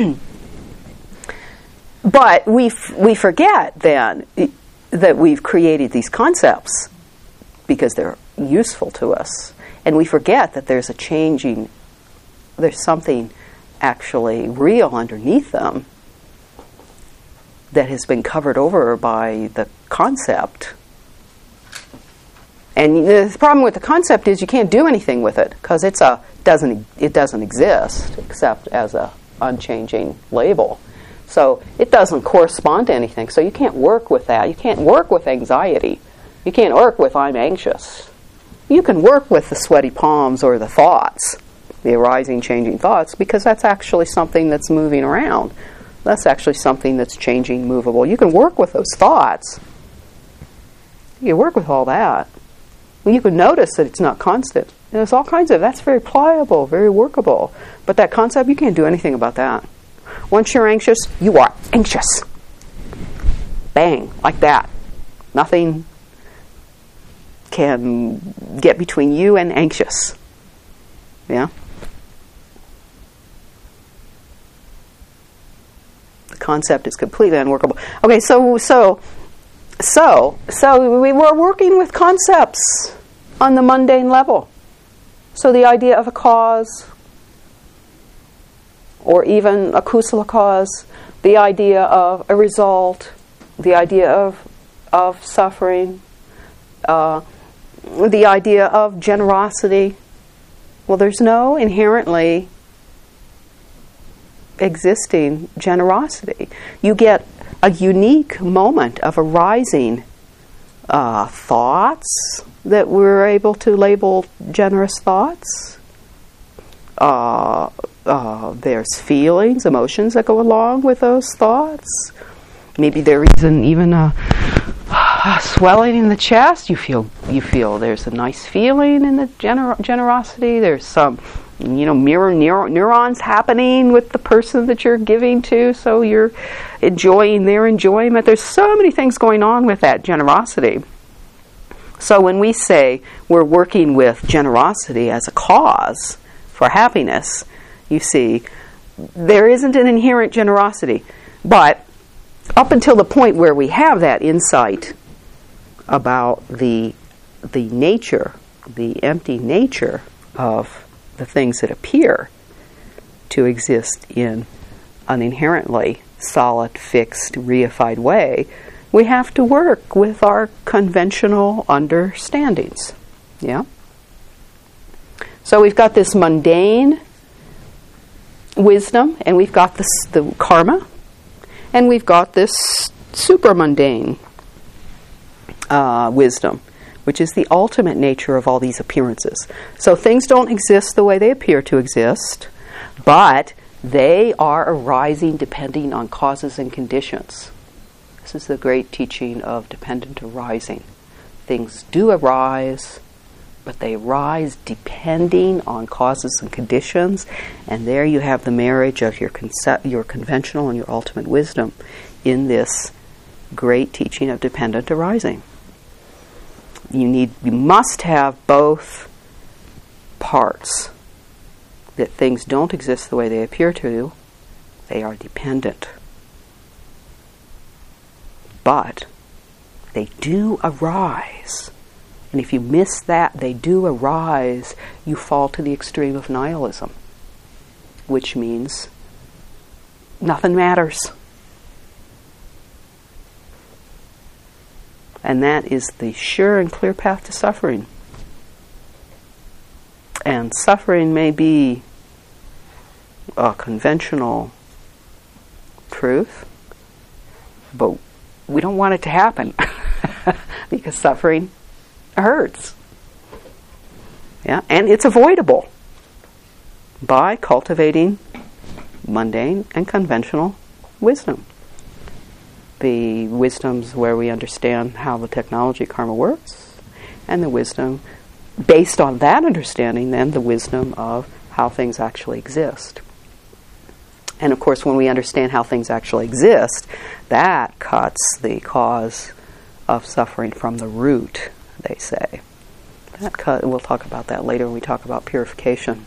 But we forget then that we've created these concepts because they're useful to us, and we forget that there's something actually real underneath them that has been covered over by the concept. And the problem with the concept is you can't do anything with it, because it doesn't exist except as a unchanging label. So it doesn't correspond to anything. So you can't work with that. You can't work with anxiety. You can't work with I'm anxious. You can work with the sweaty palms or the thoughts, the arising, changing thoughts, because that's actually something that's moving around. That's actually something that's changing, movable. You can work with those thoughts. You can work with all that. You can notice that it's not constant. And there's all kinds of, that's very pliable, very workable. But that concept, you can't do anything about that. Once you're anxious, you are anxious. Bang, like that. Nothing can get between you and anxious. Yeah? The concept is completely unworkable. Okay, so we were working with concepts on the mundane level. So the idea of a cause, or even a kusala cause, the idea of a result, the idea of suffering, the idea of generosity. Well, there's no inherently existing generosity. You get a unique moment of arising thoughts that we're able to label generous thoughts. There's feelings, emotions that go along with those thoughts. Maybe there isn't even a swelling in the chest. You feel there's a nice feeling in the generosity. There's some mirror neurons happening with the person that you're giving to, so you're enjoying their enjoyment. There's so many things going on with that generosity. So when we say we're working with generosity as a cause for happiness, you see, there isn't an inherent generosity. But up until the point where we have that insight about the nature, the empty nature of the things that appear to exist in an inherently solid, fixed, reified way, we have to work with our conventional understandings. Yeah? So we've got this mundane wisdom, and we've got the karma, and we've got this super mundane wisdom, which is the ultimate nature of all these appearances. So things don't exist the way they appear to exist, but they are arising depending on causes and conditions. This is the great teaching of dependent arising. Things do arise, but they arise depending on causes and conditions, and there you have the marriage of your conventional and your ultimate wisdom in this great teaching of dependent arising. You must have both parts. That things don't exist the way they appear to, they are dependent. But they do arise. And if you miss that, they do arise, you fall to the extreme of nihilism, which means nothing matters. And that is the sure and clear path to suffering. And suffering may be a conventional truth, but we don't want it to happen because suffering hurts. Yeah, and it's avoidable by cultivating mundane and conventional wisdom. The wisdoms where we understand how the technology karma works, and the wisdom based on that understanding, then the wisdom of how things actually exist. And of course, when we understand how things actually exist, that cuts the cause of suffering from the root, they say. We'll talk about that later when we talk about purification.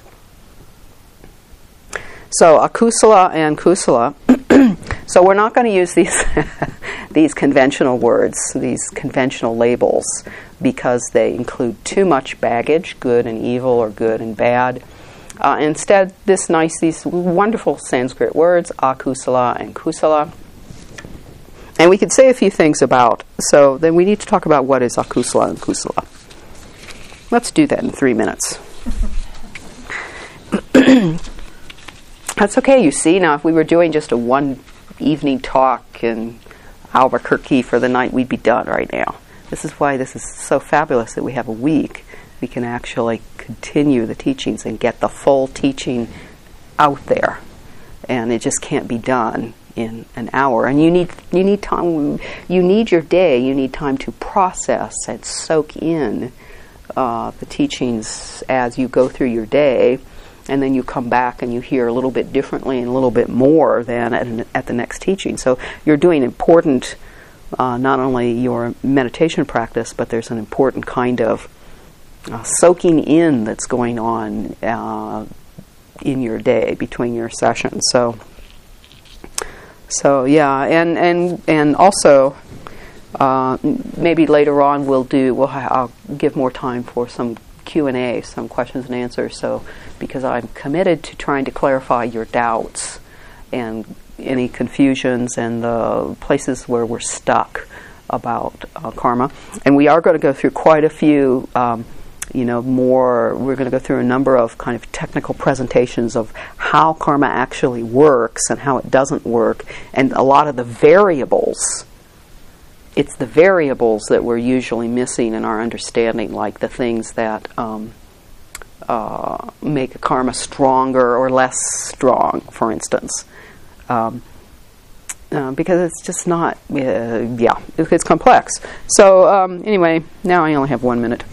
So, akusala and kusala. So we're not going to use these conventional words, these conventional labels, because they include too much baggage, good and evil or good and bad. Instead, these wonderful Sanskrit words, akusala and kusala. And we could say a few things about, so then we need to talk about what is akusala and kusala. Let's do that in 3 minutes. That's okay, you see. Now, if we were doing just a one evening talk in Albuquerque for the night, we'd be done right now. This is why this is so fabulous that we have a week. We can actually continue the teachings and get the full teaching out there. And it just can't be done in an hour. And you need time. You need your day. You need time to process and soak in the teachings as you go through your day. and then you come back and you hear a little bit differently and a little bit more than at the next teaching. So you're doing important, not only your meditation practice, but there's an important kind of soaking in that's going on in your day between your sessions. So yeah, and also maybe later on I'll give more time for some Q&A, some questions and answers. So because I'm committed to trying to clarify your doubts and any confusions and the places where we're stuck about karma, and we are going to go through quite a few. We're going to go through a number of kind of technical presentations of how karma actually works and how it doesn't work, and a lot of the variables. It's the variables that we're usually missing in our understanding, like the things that make a karma stronger or less strong, for instance. Because it's just not, it's complex. So anyway, now I only have 1 minute.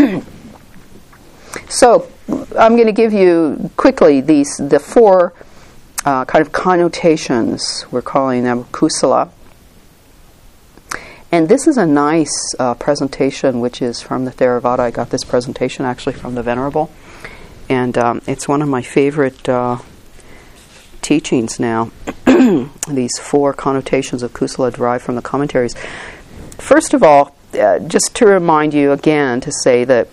So I'm going to give you quickly the four kind of connotations. We're calling them kusala. And this is a nice presentation, which is from the Theravada. I got this presentation actually from the Venerable. And it's one of my favorite teachings now. These four connotations of kusala derived from the commentaries. First of all, just to remind you again to say that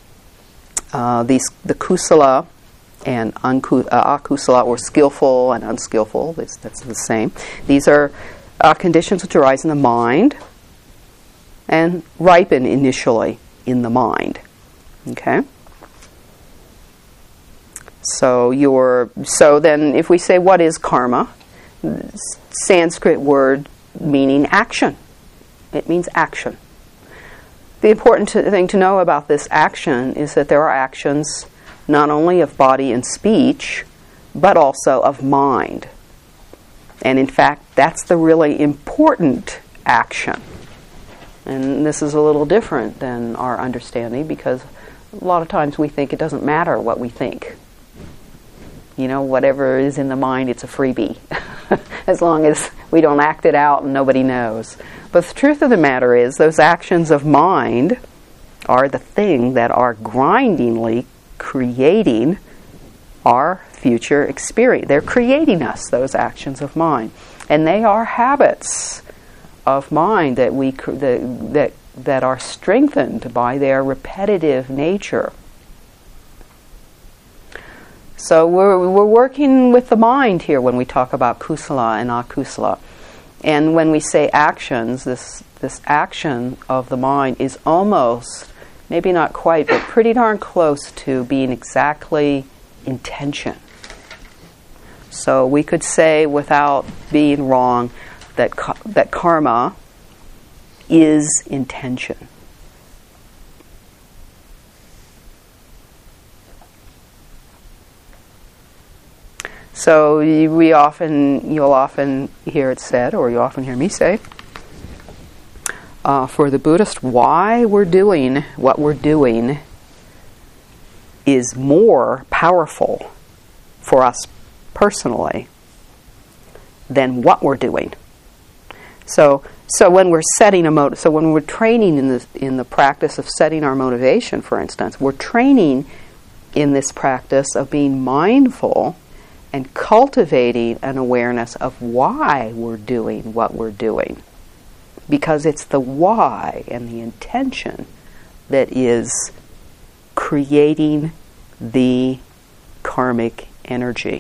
the kusala and akusala, or skillful and unskillful, that's the same. These are conditions which arise in the mind and ripen initially in the mind. Okay? So then if we say, what is karma? Sanskrit word meaning action. It means action. The important thing to know about this action is that there are actions not only of body and speech, but also of mind. And in fact, that's the really important action. And this is a little different than our understanding, because a lot of times we think it doesn't matter what we think. Whatever is in the mind, it's a freebie. As long as we don't act it out and nobody knows. But the truth of the matter is, those actions of mind are the thing that are grindingly creating our future experience. They're creating us, those actions of mind. And they are habits of mind that that are strengthened by their repetitive nature. So we're working with the mind here when we talk about kusala and akusala. And when we say actions, this action of the mind is almost, maybe not quite, but pretty darn close to being exactly intention. So we could say, without being wrong, that karma is intention. So you'll often hear it said, or you often hear me say, for the Buddhist, why we're doing what we're doing is more powerful for us personally than what we're doing. So when we're when we're training in the practice of setting our motivation, for instance, we're training in this practice of being mindful and cultivating an awareness of why we're doing what we're doing. Because it's the why and the intention that is creating the karmic energy.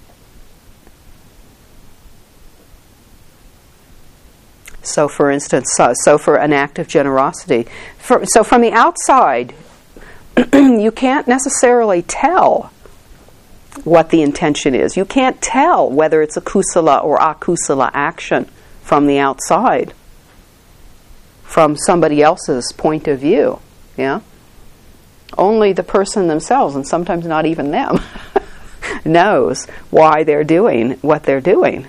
So for instance, for an act of generosity, so from the outside, you can't necessarily tell what the intention is. You can't tell whether it's a kusala or akusala action from the outside, from somebody else's point of view. Yeah? Only the person themselves, and sometimes not even them, knows why they're doing what they're doing.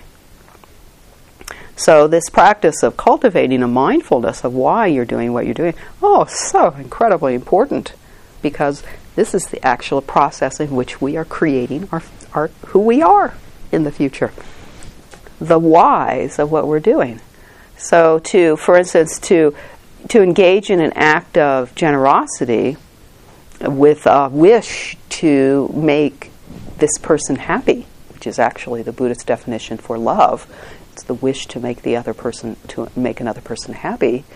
So this practice of cultivating a mindfulness of why you're doing what you're doing, so incredibly important, because This is the actual process in which we are creating our who we are in the future. The whys of what we're doing. So for instance, to engage in an act of generosity with a wish to make this person happy, which is actually the Buddhist definition for love. It's the wish to make another person happy.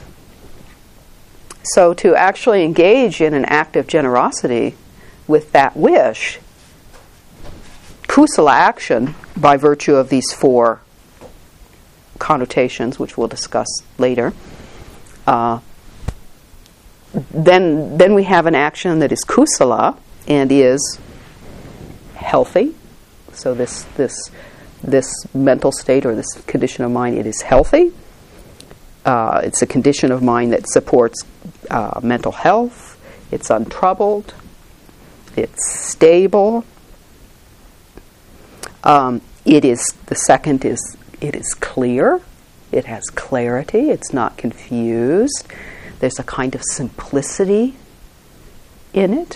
So to actually engage in an act of generosity with that wish, kusala action, by virtue of these 4 connotations, which we'll discuss later, then we have an action that is kusala and is healthy. So this mental state or this condition of mind, it is healthy. It's a condition of mind that supports mental health. It's untroubled. It's stable. It is clear. It has clarity. It's not confused. There's a kind of simplicity in it.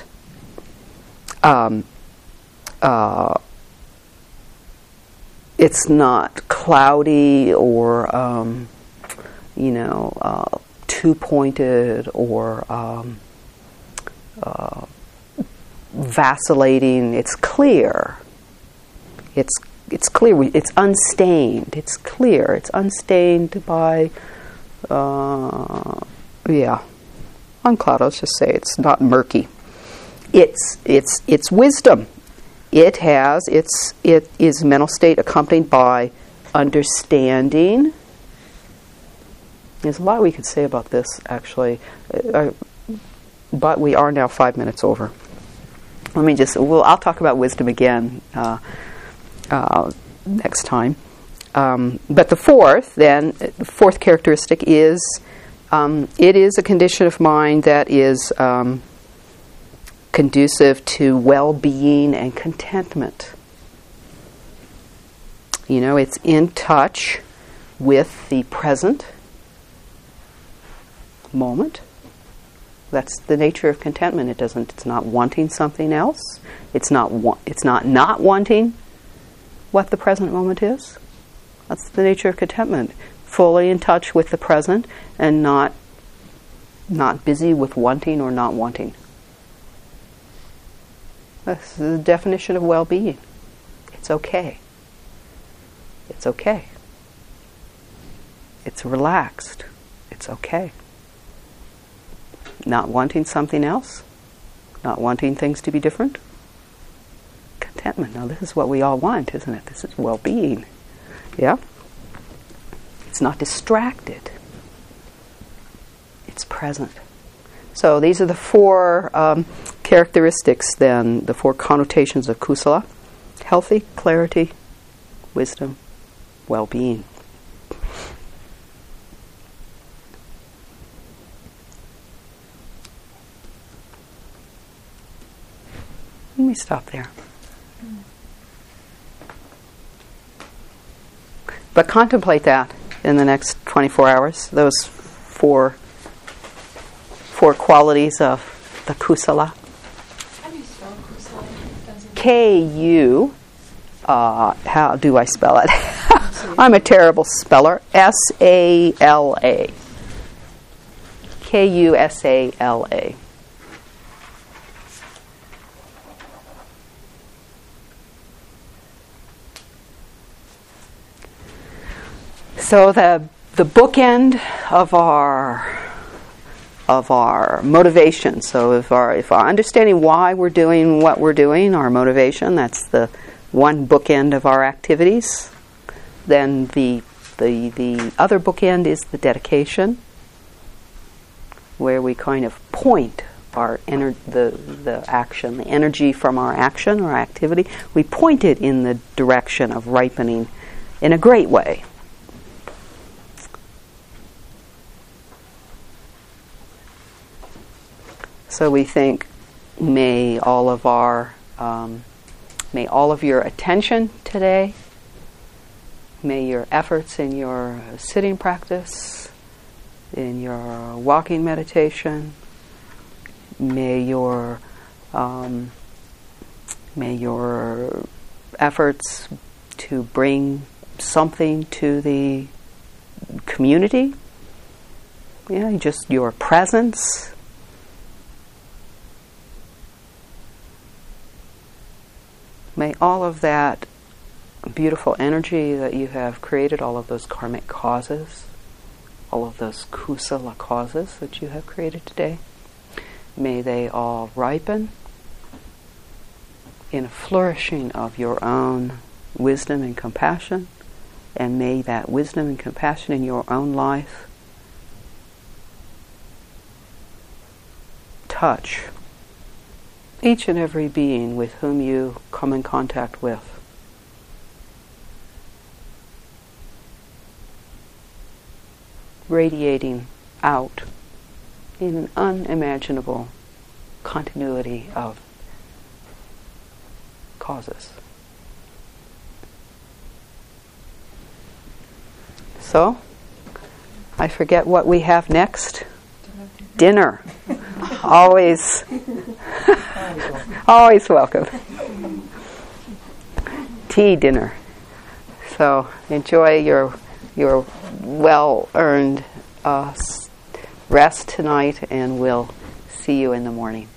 It's not cloudy or two-pointed or vacillating. It's clear. It's clear. It's unstained. It's clear. It's unstained by unclouded. Let's just say it's not murky. It's wisdom. It is a mental state accompanied by understanding. There's a lot we could say about this, actually, but we are now 5 minutes over. I'll talk about wisdom again next time. But the fourth characteristic is it is a condition of mind that is conducive to well-being and contentment. It's in touch with the present moment. That's the nature of contentment. It's not wanting something else. It's not wanting what the present moment is. That's the nature of contentment. Fully in touch with the present and not busy with wanting or not wanting. That's the definition of well-being. It's okay. It's okay. It's relaxed. It's okay. Not wanting something else. Not wanting things to be different. Contentment. Now this is what we all want, isn't it? This is well-being. Yeah? It's not distracted. It's present. So these are the 4 characteristics then, the 4 connotations of kusala. Healthy, clarity, wisdom, well-being. Let me stop there. But contemplate that in the next 24 hours, those 4 qualities of the kusala. How do you spell kusala? K-U, how do I spell it? I'm a terrible speller. S-A-L-A. K-U-S-A-L-A. So the bookend of our motivation. So if our understanding why we're doing what we're doing, our motivation, that's the one bookend of our activities. Then the other bookend is the dedication, where we kind of point our the action, the energy from our action or activity. We point it in the direction of ripening in a great way. So we think, may all of your attention today, may your efforts in your sitting practice, in your walking meditation, may your May your efforts to bring something to the community, just your presence, may all of that beautiful energy that you have created, all of those karmic causes, all of those kusala causes that you have created today, may they all ripen in a flourishing of your own wisdom and compassion, and may that wisdom and compassion in your own life touch each and every being with whom you come in contact with. Radiating out in an unimaginable continuity of causes. So, I forget what we have next. Dinner. Always welcome. Tea dinner. So enjoy your well-earned rest tonight, and we'll see you in the morning.